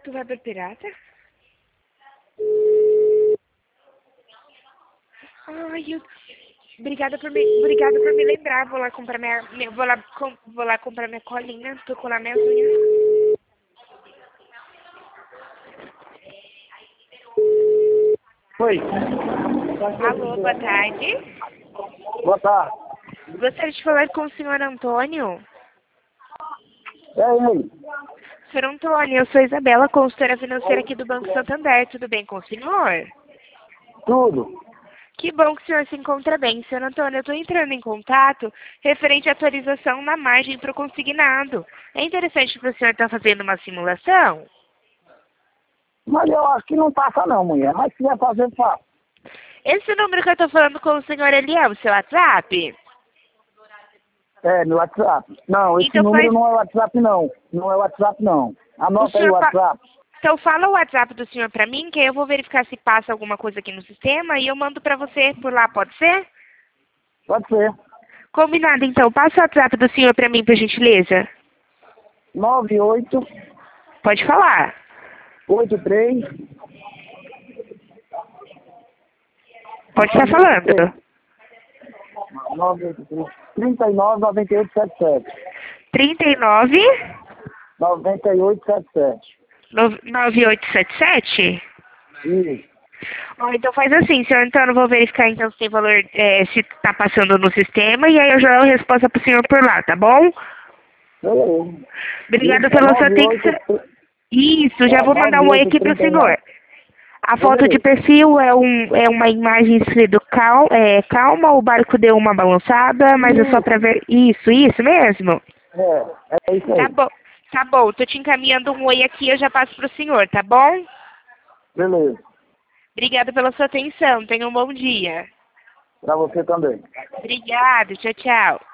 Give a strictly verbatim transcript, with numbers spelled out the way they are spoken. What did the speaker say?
Tu vai por pirata? Ai, eu... Obrigada por me, obrigada por me lembrar. Vou lá comprar minha, minha- vou lá, com, vou lá comprar minha colinha, tô colar minhas unhas. Oi. Alô, boa tarde. Boa tarde. Gostaria de falar com o senhor Antônio. É ele. Senhor Antônio, eu sou Isabela, consultora financeira aqui do Banco Santander. Tudo bem com o senhor? Tudo. Que bom que o senhor se encontra bem, senhor Antônio. Eu estou entrando em contato referente à atualização na margem para o consignado. É interessante que o senhor está fazendo uma simulação? Mas eu acho que não passa não, mulher. Mas se vai fazer, faça. Esse número que eu estou falando com o senhor, ele é o seu WhatsApp? É, no WhatsApp. Não, esse Então número faz... não é WhatsApp não. Não é WhatsApp não. O Anota aí o senhor fa... WhatsApp. Então fala o WhatsApp do senhor para mim, que aí eu vou verificar se passa alguma coisa aqui no sistema e eu mando para você por lá, pode ser? Pode ser. Combinado, então. Passa o WhatsApp do senhor para mim, por gentileza. nove oito Pode falar. oito três Pode estar falando. nove oito três trinta e nove noventa e oito setenta e sete. trinta e nove, noventa e oito setenta e sete. nove oito sete sete? Isso. Ó, então faz assim, senhor Antônio, eu vou verificar então se tem valor, é, se tá passando no sistema e aí eu já dou a resposta pro senhor por lá, tá bom? Beleza. Obrigada Isso, é pela sua nove oito atenção. Isso, já é vou mandar nove um oi oito aqui pro trinta e nove. senhor. A foto de perfil é, um, é uma imagem escrito cal, é, calma, o barco deu uma balançada, mas é só pra ver. Isso, isso mesmo? É, é isso Tá aí. bom, tá bom, tô te encaminhando um oi aqui, eu já passo pro senhor, tá bom? Beleza. Obrigada pela sua atenção, tenha um bom dia. Pra você também. Obrigada, tchau, tchau.